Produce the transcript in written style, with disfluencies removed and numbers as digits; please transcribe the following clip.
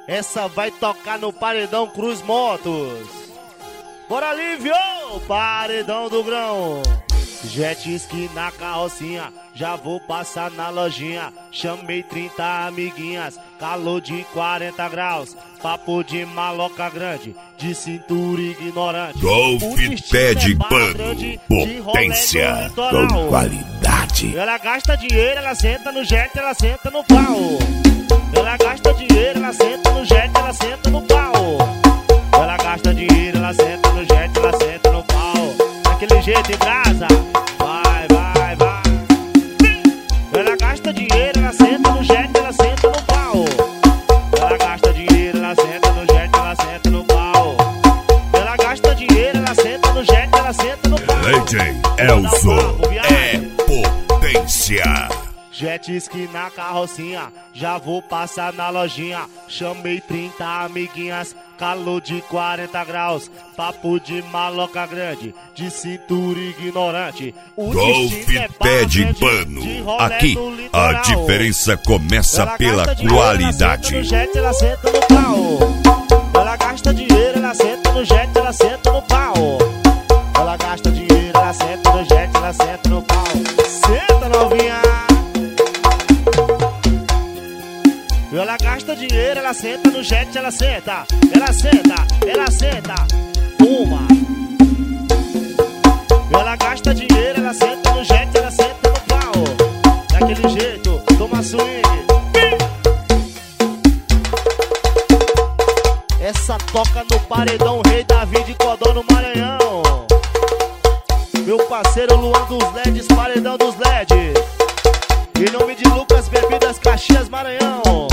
essa vai tocar no Paredão Cruz Motos. Bora Lívio, Paredão do Grão. Jet ski na carrocinha, já vou passar na lojinha. Chamei 30 amiguinhas, calor de 40 graus. Papo de maloca grande, de cintura ignorante. Golfe pé de pano, potência com qualidade. Ela gasta dinheiro, ela senta no jet, ela senta no pau. Ela gasta dinheiro, ela senta no jet, ela senta no pau. Ela gasta dinheiro, ela senta no jet, ela senta no pau. Daquele jeito em casa, vai, vai, vai. Ela gasta dinheiro, ela senta no jet, ela senta no pau. Ela gasta dinheiro, ela senta no jet, ela senta no pau. Ela gasta dinheiro, ela senta no jet, ela senta no pau. DJ Elzo é potência. Jet ski na carrocinha, já vou passar na lojinha. Chamei 30 amiguinhas, calor de 40 graus. Papo de maloca grande, de cintura ignorante. Golfe pé de pano. Aqui a diferença começa pela qualidade. Ela gasta dinheiro, ela senta no jet, ela senta no pau. Ela gasta dinheiro, ela senta no jet, ela senta no pau. Ela gasta dinheiro, ela senta no jet, ela senta no pau. Senta novinha. Ela gasta dinheiro, ela senta no jet, ela senta. Ela senta, ela senta. Fuma. Ela gasta dinheiro, ela senta no jet, ela senta no pau. Daquele jeito, toma swing. Essa toca no Paredão, Rei Davi de Codó no Maranhão. Meu parceiro Luan dos LEDs, Paredão dos LEDs. Em nome de Lucas Bebidas Caxias, Maranhão.